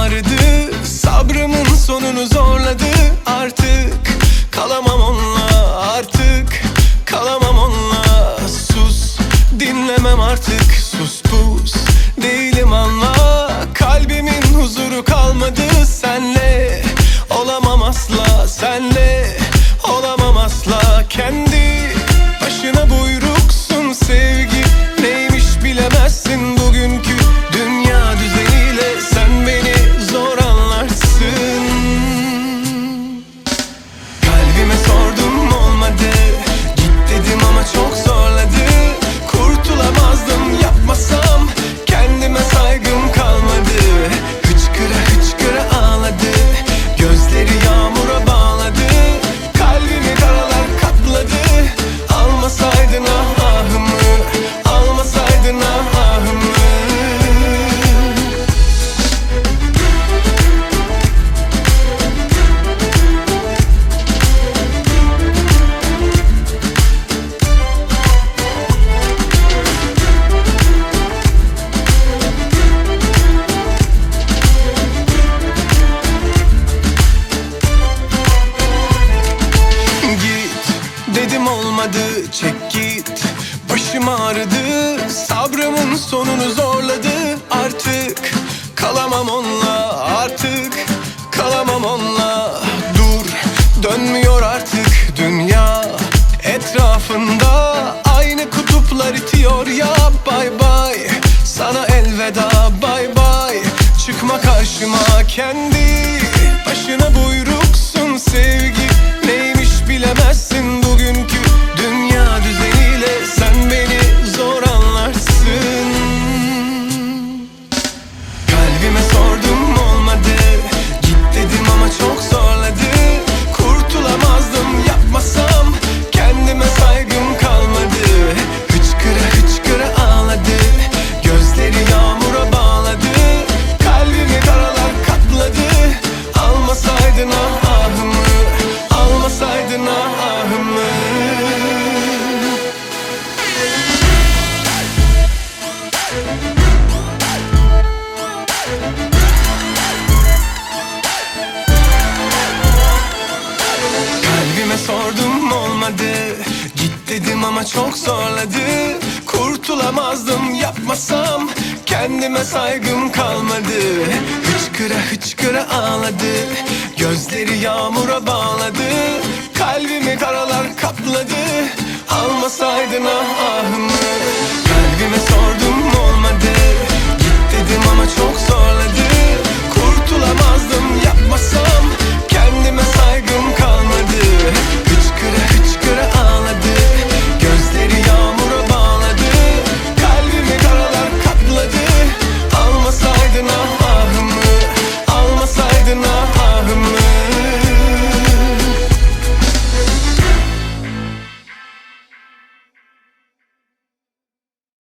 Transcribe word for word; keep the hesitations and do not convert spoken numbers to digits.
ağrıdı, sabrımın sonunu zorladı. Artık kalamam onunla, artık kalamam onunla. Sus, dinlemem artık, sus pus değilim anla. Kalbimin huzuru kalmadı senle, olamam asla senle, olamam asla. Kendi başına buyruksun sevgi, neymiş bilemezsin bugünkü dünya düzeniyle. Sen beni zor anlarsın. Kalbime sordum olmadı, git dedim ama çok zorladı. Kurtulamazdım yapmasam, kendime saygım kalmadı. Hıçkıra hıçkıra ağladı, gözleri yağmura bağladı. Kalbimi karalar kapladı, almasaydın ah ahımı, almasaydın ah ahımı. Dedim olmadı, çek git. Başım ağrıdı, sabrımın sonunu zorladı. Artık kalamam onunla, artık kalamam onunla. Dur, dönmüyor artık dünya etrafında. Aynı kutuplar itiyor ya, bay bay. Sana elveda, bay bay. Çıkma karşıma, kendi başına buyruksun sevgi, neymiş bilemezsin bugünkü dünya düzeniyle. Sen beni zor anlarsın. Kalbime sordum olmadı, git dedim ama çok zorladı. Kurtulamazdım yapmasam, kendime saygım kalmadı. Hıçkıra hıçkıra ağladı, gözleri yağmura bağladı. Kalbimi karalar kapladı, almasaydın ah ahımı, almasaydın ah ahımı. Kalbime sordum olmadı, git dedim ama çok zorladı. Kurtulamazdım yapmasam, kendime saygım kalmadı. Hıçkıra hıçkıra ağladı, gözleri yağmura bağladı. Kalbimi karalar kapladı, almasaydın ah ahımı. Kalbime sordum olmadı,